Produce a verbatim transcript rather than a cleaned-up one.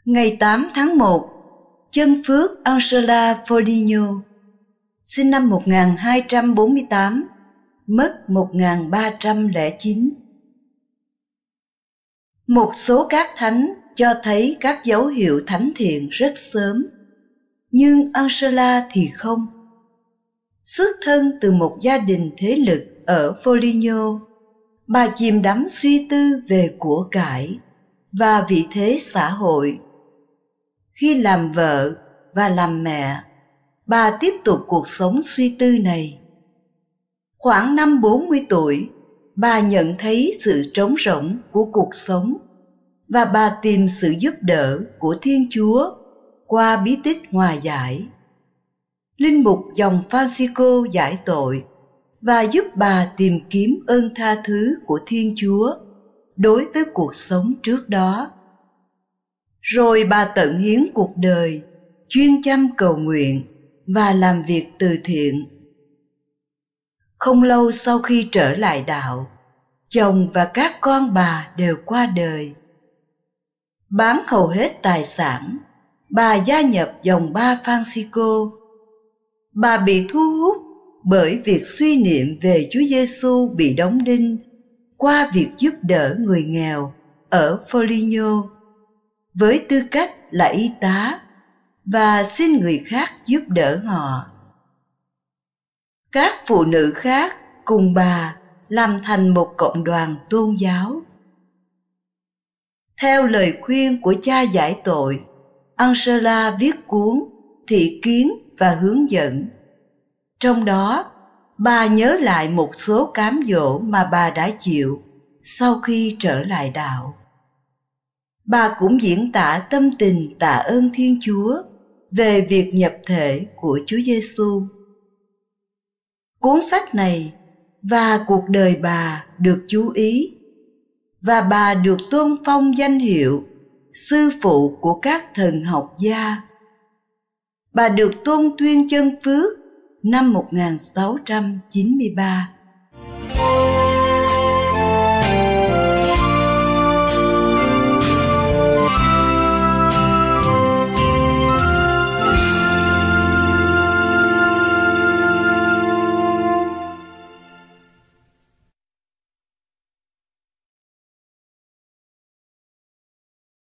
Ngày tám tháng một, chân phước Angela Foligno, sinh năm một nghìn hai trăm bốn mươi tám, mất một nghìn ba trăm lẻ chín. Một số các thánh cho thấy các dấu hiệu thánh thiện rất sớm, nhưng Angela thì không. Xuất thân từ một gia đình thế lực ở Foligno, bà chìm đắm suy tư về của cải và vị thế xã hội. Khi làm vợ và làm mẹ, bà tiếp tục cuộc sống suy tư này. Khoảng năm bốn mươi tuổi, bà nhận thấy sự trống rỗng của cuộc sống và bà tìm sự giúp đỡ của Thiên Chúa qua bí tích hòa giải. Linh mục dòng Francisco giải tội và giúp bà tìm kiếm ơn tha thứ của Thiên Chúa đối với cuộc sống trước đó. Rồi bà tận hiến cuộc đời, chuyên chăm cầu nguyện và làm việc từ thiện. Không lâu sau khi trở lại đạo, chồng và các con bà đều qua đời. Bán hầu hết tài sản, bà gia nhập dòng ba Francisco. Bà bị thu hút bởi việc suy niệm về Chúa Giêsu bị đóng đinh qua việc giúp đỡ người nghèo ở Foligno với tư cách là y tá và xin người khác giúp đỡ họ. Các phụ nữ khác cùng bà làm thành một cộng đoàn tôn giáo. Theo lời khuyên của cha giải tội, Angela viết cuốn Thị kiến và hướng dẫn. Trong đó, bà nhớ lại một số cám dỗ mà bà đã chịu sau khi trở lại đạo. Bà cũng diễn tả tâm tình tạ ơn Thiên Chúa về việc nhập thể của Chúa Giêsu. Cuốn sách này và cuộc đời bà được chú ý, và bà được tôn phong danh hiệu sư phụ của các thần học gia. Bà được tôn tuyên chân phước năm một nghìn sáu trăm chín mươi ba.